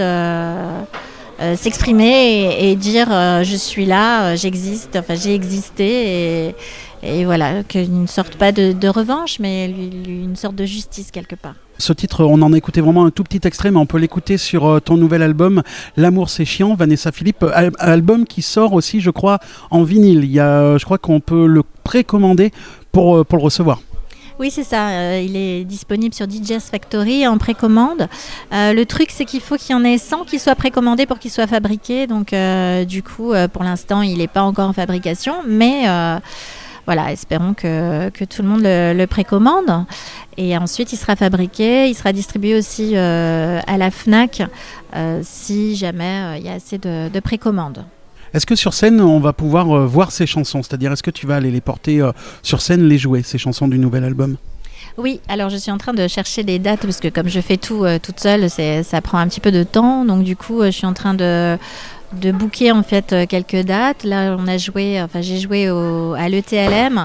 s'exprimer et dire je suis là, j'existe. Enfin j'ai existé et voilà, qu'il ne sorte pas de revanche, mais une sorte de justice quelque part. Ce titre, on en a écouté vraiment un tout petit extrait, mais on peut l'écouter sur ton nouvel album, L'amour c'est chiant, Vanessa Philippe, album qui sort aussi, je crois, en vinyle. Je crois qu'on peut le précommander pour le recevoir. Oui, c'est ça. Il est disponible sur DJ's Factory en précommande. Le truc, c'est qu'il faut qu'il y en ait 100 qui soient précommandés pour qu'ils soient fabriqués. Donc, du coup, pour l'instant, il n'est pas encore en fabrication, mais... Voilà, espérons que tout le monde le précommande. Et ensuite, il sera fabriqué, il sera distribué aussi à la FNAC si jamais il y a assez de précommandes. Est-ce que sur scène, on va pouvoir voir ces chansons ? C'est-à-dire, est-ce que tu vas aller les porter sur scène, les jouer, ces chansons du nouvel album ? Oui, alors je suis en train de chercher des dates parce que comme je fais tout toute seule, ça prend un petit peu de temps. Donc du coup, je suis en train de booker en fait quelques dates. Là, j'ai joué à l'ETLM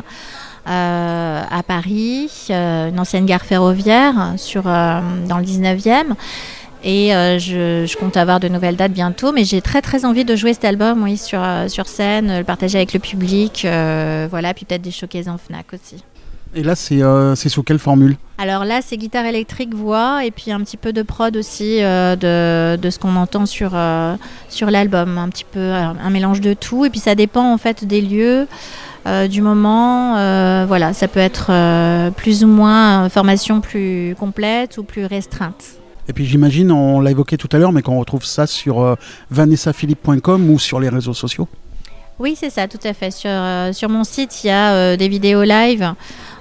à Paris, une ancienne gare ferroviaire dans le 19e. Et je compte avoir de nouvelles dates bientôt, mais j'ai très très envie de jouer cet album, oui, sur scène, le partager avec le public, voilà, puis peut-être des showcases en Fnac aussi. Et là, c'est sous quelle formule ? Alors là, c'est guitare électrique, voix, et puis un petit peu de prod aussi de ce qu'on entend sur l'album. Un petit peu un mélange de tout. Et puis ça dépend en fait des lieux, du moment. Voilà, ça peut être plus ou moins formation plus complète ou plus restreinte. Et puis j'imagine, on l'a évoqué tout à l'heure, mais qu'on retrouve ça sur vanessaphilippe.com ou sur les réseaux sociaux. Oui, c'est ça, tout à fait. Sur mon site, il y a des vidéos live.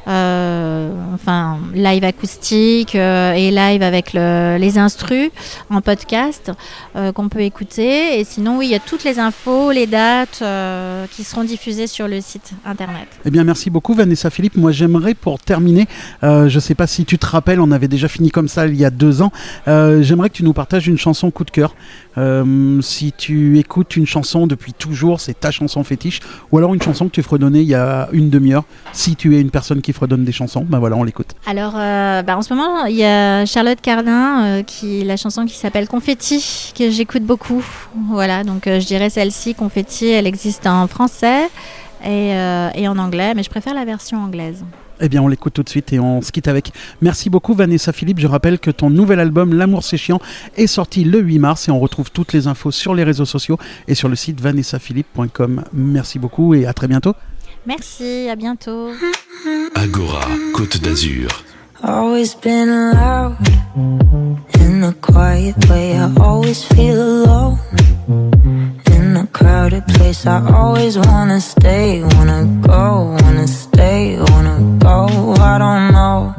Live acoustique et live avec les instrus en podcast qu'on peut écouter. Et sinon, oui, il y a toutes les infos, les dates qui seront diffusées sur le site internet. Eh bien, merci beaucoup Vanessa Philippe. Moi, j'aimerais pour terminer, je ne sais pas si tu te rappelles, on avait déjà fini comme ça il y a 2 ans. J'aimerais que tu nous partages une chanson coup de cœur. Si tu écoutes une chanson depuis toujours, c'est ta chanson fétiche, ou alors une chanson que tu fredonnais il y a une demi-heure. Si tu es une personne qui fredonne des chansons, ben voilà, on l'écoute. Alors, en ce moment, il y a Charlotte Cardin, la chanson qui s'appelle Confetti, que j'écoute beaucoup. Voilà, donc je dirais celle-ci, Confetti, elle existe en français et en anglais, mais je préfère la version anglaise. Eh bien, on l'écoute tout de suite et on se quitte avec. Merci beaucoup Vanessa Philippe. Je rappelle que ton nouvel album L'amour c'est chiant est sorti le 8 mars et on retrouve toutes les infos sur les réseaux sociaux et sur le site vanessaphilippe.com. Merci beaucoup et à très bientôt. Merci, à bientôt. Agora, Côte d'Azur. Always been loud in a quiet way. I always feel alone in a crowded place. I always wanna stay, wanna go, wanna stay, wanna go. I don't know.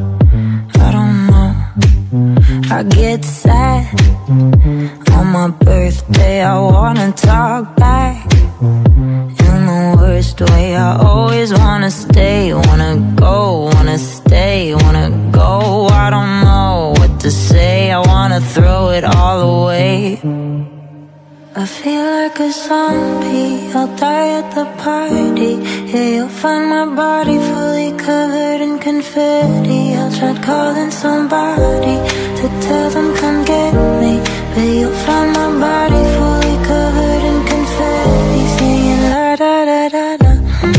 I get sad on my birthday. I wanna talk back in the worst way. I always wanna stay, wanna go, wanna stay, wanna go. I don't know what to say. I wanna throw it all away. I feel like a zombie, I'll die at the party. Yeah, you'll find my body fully covered in confetti. I tried calling somebody to tell them come get me, but you'll find my body fully covered in confetti. Singing la da da da da.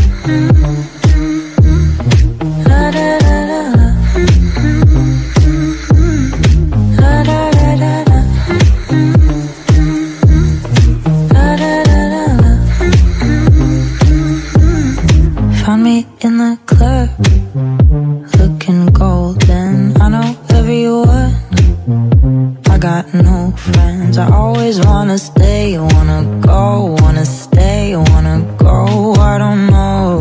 La da da da da. La da da da da. Found me in the club, looking golden. I know everyone, I got no friends. I always wanna stay, wanna go, wanna stay, wanna go. I don't know,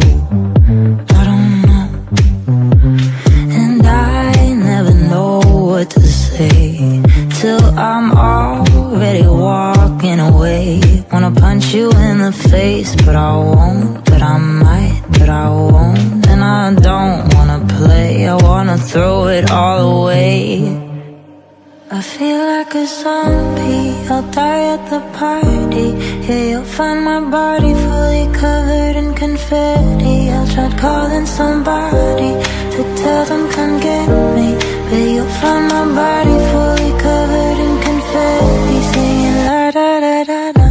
and I never know what to say till I'm already walking away. Wanna punch you in the face, but I won't, but I might, but I won't. And I don't wanna play, I wanna throw it all away. I feel like a zombie, I'll die at the party. Yeah, you'll find my body fully covered in confetti. I tried calling somebody to tell them come get me, but you'll find my body fully covered in confetti. Singing la da da da da.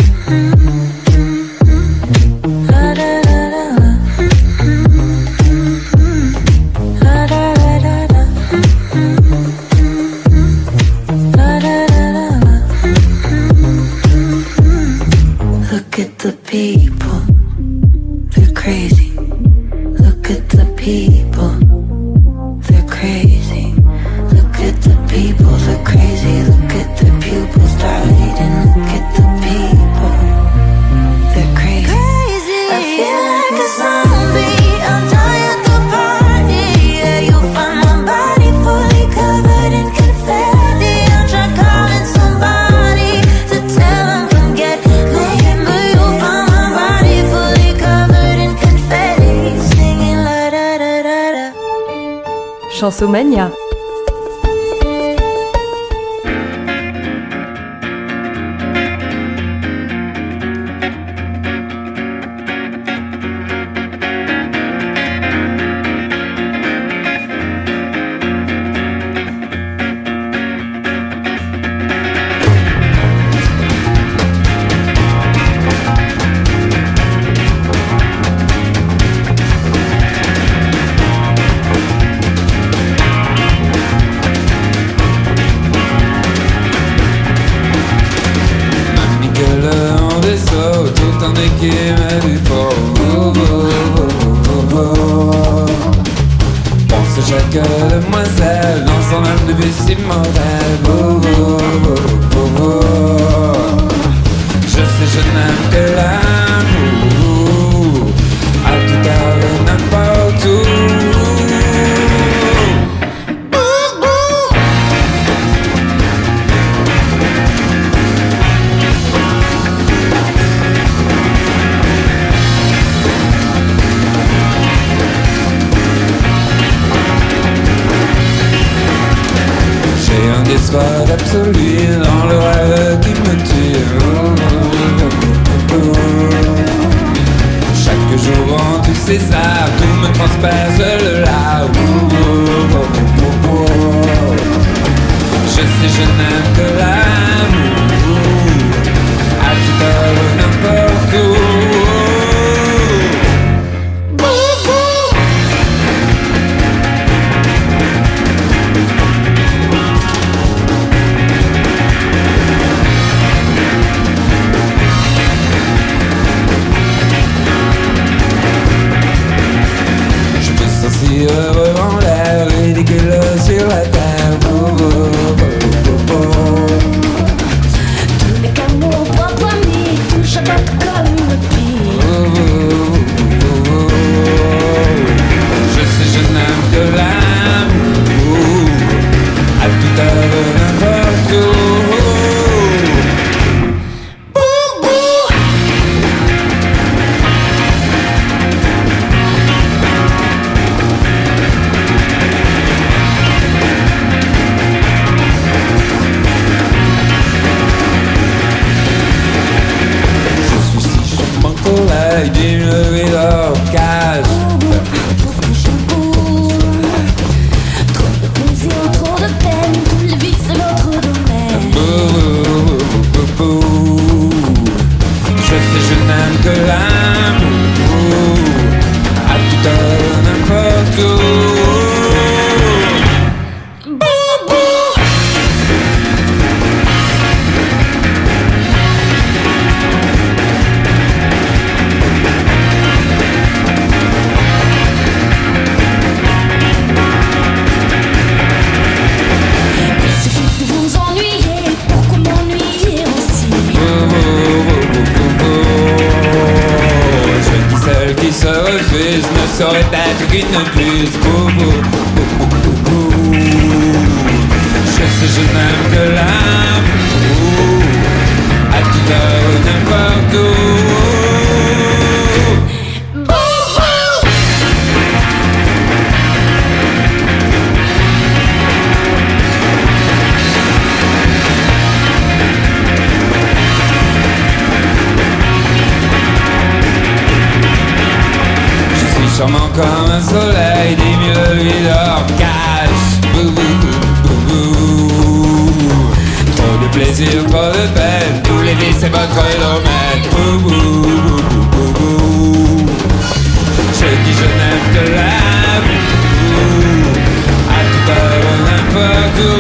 La da da da da. La da da da da. La da da da da. Look at the people, they're crazy. Look at the people, they're crazy. Look at the people, they're crazy. Look at their pupils dilating. Look at the people, they're crazy. I feel like a zombie, I'll die at the party. Yeah, you'll find my body fully covered in confetti. I'll try calling somebody to tell them come get me, but you'll find my body fully covered in confetti. Singing la da da da da. Chansomania. Pense chaque demoiselle dans son âme de vie si modèle. Je sais je n'aime que l'amour, à tout heure et n'importe où. Espoir absolu dans le rêve qui me tue. Chaque jour en tous ces arts, tout me transperce le là. Je sais je n'aime que l'amour, à toute heure n'importe où. Heureux en l'air, ridicule sur la terre. être qu'une puce. Je sais, je n'aime que l'amour, à toute heure, n'importe où. Charmant comme un soleil, des mille lui d'or cache. Trop de plaisir, trop de peine, tous les vices c'est votre domaine. Je dis je n'aime que l'amour, à toute heure, n'importe où.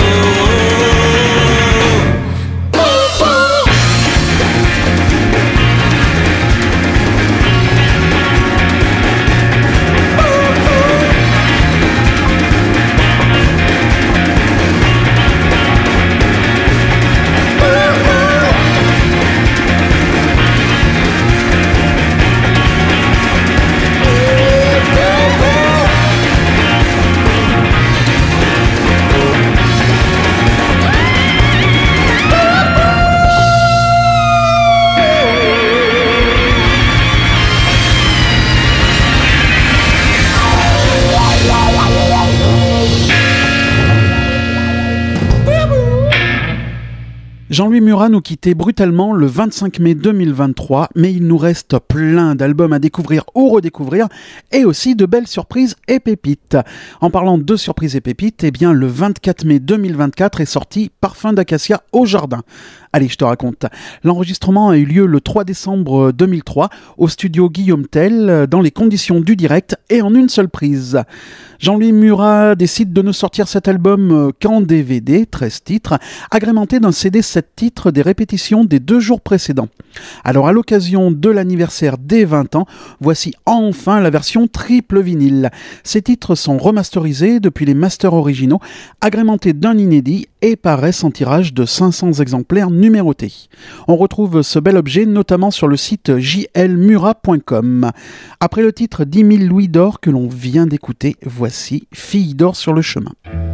Jean-Louis Murat nous quittait brutalement le 25 mai 2023, mais il nous reste plein d'albums à découvrir ou redécouvrir, et aussi de belles surprises et pépites. En parlant de surprises et pépites, eh bien le 24 mai 2024 est sorti Parfum d'Acacia au Jardin. Allez, je te raconte. L'enregistrement a eu lieu le 3 décembre 2003 au studio Guillaume Tell, dans les conditions du direct et en une seule prise. Jean-Louis Murat décide de ne sortir cet album qu'en DVD, 13 titres, agrémenté d'un CD 7 titres des répétitions des 2 jours précédents. Alors à l'occasion de l'anniversaire des 20 ans, voici enfin la version triple vinyle. Ces titres sont remasterisés depuis les masters originaux, agrémentés d'un inédit et paraissent en tirage de 500 exemplaires numérotés. On retrouve ce bel objet notamment sur le site jlmurat.com. Après le titre 10 000 louis d'or que l'on vient d'écouter, voici Fille d'or sur le chemin.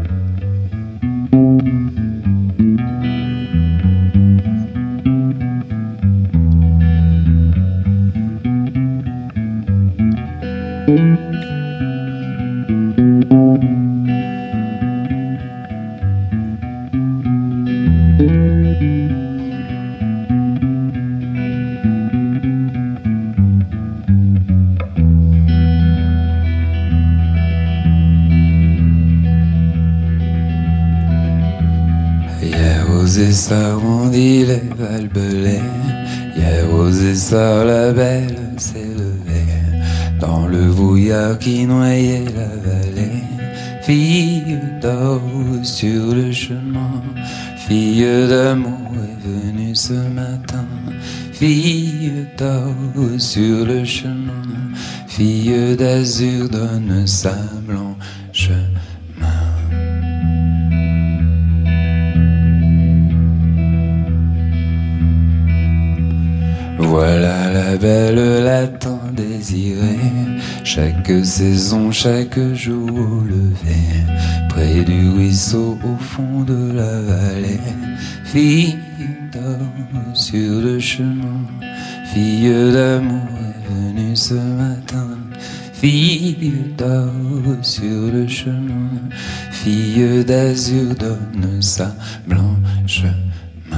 Hier soir on dit les balbelés, hier osé soir la belle s'est levée dans le brouillard qui noyait la vallée. Fille d'or sur le chemin, fille d'amour est venue ce matin. Fille d'or sur le chemin, fille d'azur donne sa blanche main. Voilà la belle, la tant désirée, chaque saison, chaque jour au lever, près du ruisseau au fond de la vallée. Fille d'or sur le chemin, fille d'amour est venue ce matin. Fille d'or sur le chemin, fille d'azur donne sa blanche main.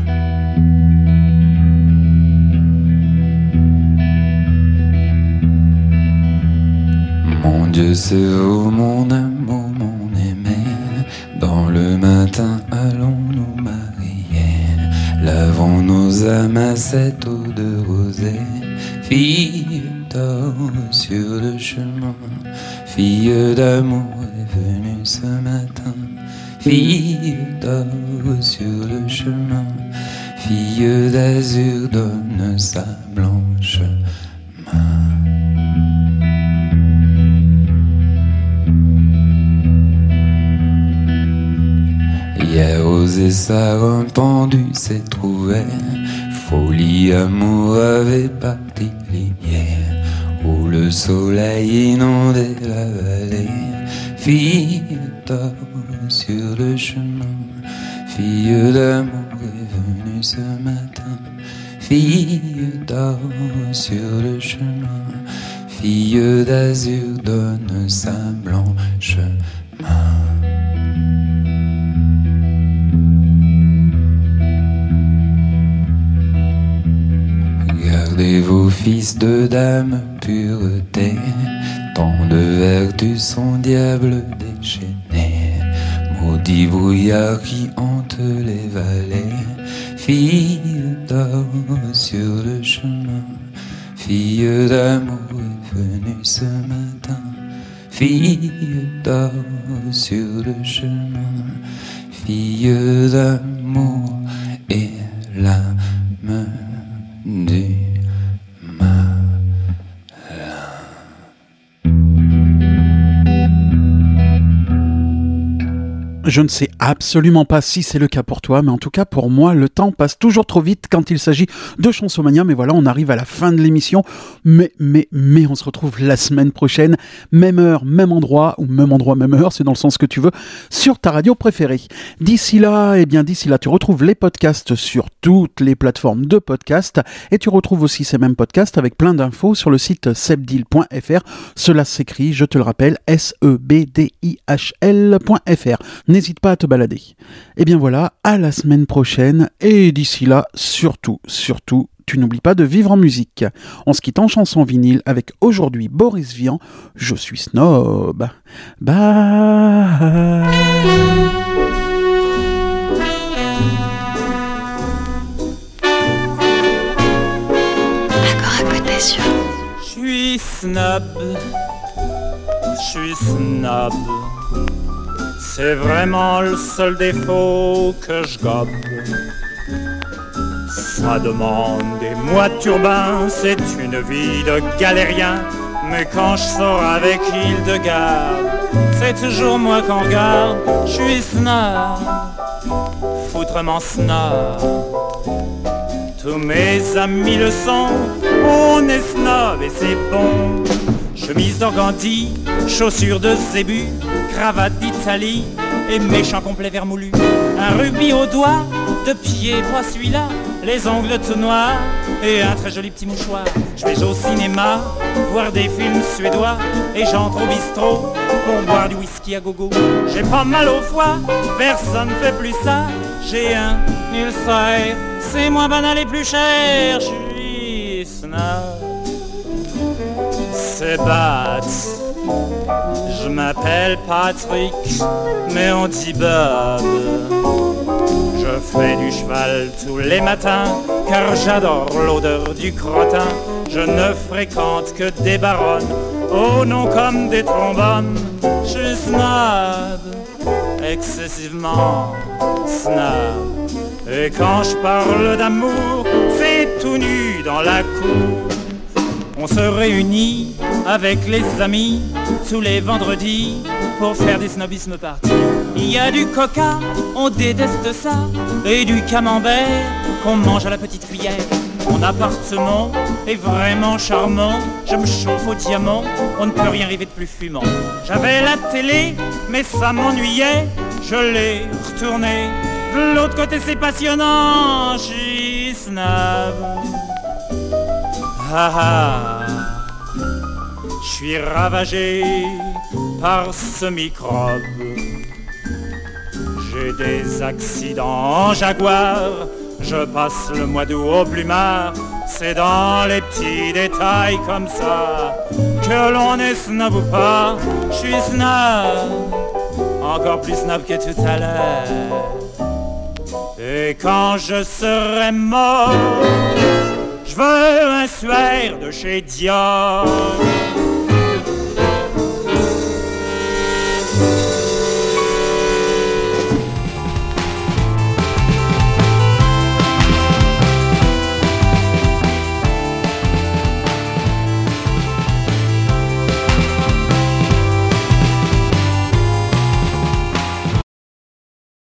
Mon Dieu, c'est vous, mon amour, mon aimé. Dans le matin, allons nous marier. Lavons nos âmes à cette eau de rosée. Fille d'or sur le chemin, fille d'amour est venue ce matin. Fille d'or sur le chemin, fille d'azur donne sa blanche main. Hier aux essarts un pendu s'est trouvé, folie amour avait parti l'hier, où le soleil inondait la vallée. Fille d'or sur le chemin, fille d'amour est venue ce matin. Fille d'or sur le chemin, fille d'azur donne sa blanche main. Gardez vos fils de dame pureté, tant de vertus sont diables déchaînés. Maudit brouillard qui hante les vallées. Fille d'or sur le chemin, fille d'amour est venue ce matin. Fille d'or sur le chemin, fille d'amour et l'âme du malin. Je ne sais absolument pas si c'est le cas pour toi, mais en tout cas pour moi, le temps passe toujours trop vite quand il s'agit de Chansomania. Mais voilà, on arrive à la fin de l'émission. Mais on se retrouve la semaine prochaine, même heure, même endroit, ou même endroit, même heure, c'est dans le sens que tu veux, sur ta radio préférée. D'ici là, tu retrouves les podcasts sur toutes les plateformes de podcasts, et tu retrouves aussi ces mêmes podcasts avec plein d'infos sur le site sebdil.fr. Cela s'écrit, je te le rappelle, sebdihl.fr. N'hésite pas à te balader. Et bien voilà, à la semaine prochaine. Et d'ici là, surtout, tu n'oublies pas de vivre en musique. On se quitte en chanson vinyle avec aujourd'hui Boris Vian, Je suis snob. Bye. Je suis snob, c'est vraiment le seul défaut que je gobe. Ça demande des mois de turbin, c'est une vie de galérien. Mais quand je sors avec Hildegarde, c'est toujours moi qu'on regarde. Je suis snob, foutrement snob. Tous mes amis le sont, on est snob et c'est bon. Chemise d'organdi, chaussures de zébu, cravate d'Italie et méchant complet vermoulu. Un rubis au doigt, de pied, pas celui-là, les ongles tout noirs et un très joli petit mouchoir. Je vais au cinéma, voir des films suédois et j'entre au bistrot pour boire du whisky à gogo. J'ai pas mal au foie, personne fait plus ça. J'ai un ulcère, c'est moins banal et plus cher. Je suis snob. C'est bad. Je m'appelle Patrick, mais on dit Bob. Je fais du cheval tous les matins, car j'adore l'odeur du crottin. Je ne fréquente que des baronnes, au nom comme des trombones. Je suis snob, excessivement snob. Et quand je parle d'amour, c'est tout nu dans la cour. On se réunit avec les amis tous les vendredis pour faire des snobismes parties. Il y a du coca, on déteste ça, et du camembert qu'on mange à la petite cuillère. Mon appartement est vraiment charmant, je me chauffe au diamant, on ne peut rien rêver de plus fumant. J'avais la télé, mais ça m'ennuyait, je l'ai retournée. De l'autre côté c'est passionnant, je suis snob. Ah ah, je suis ravagé par ce microbe. J'ai des accidents en Jaguar, je passe le mois d'août au plumard. C'est dans les petits détails comme ça que l'on est snob ou pas. Je suis snob, encore plus snob que tout à l'heure. Et quand je serai mort, je veux un suaire de chez Dior.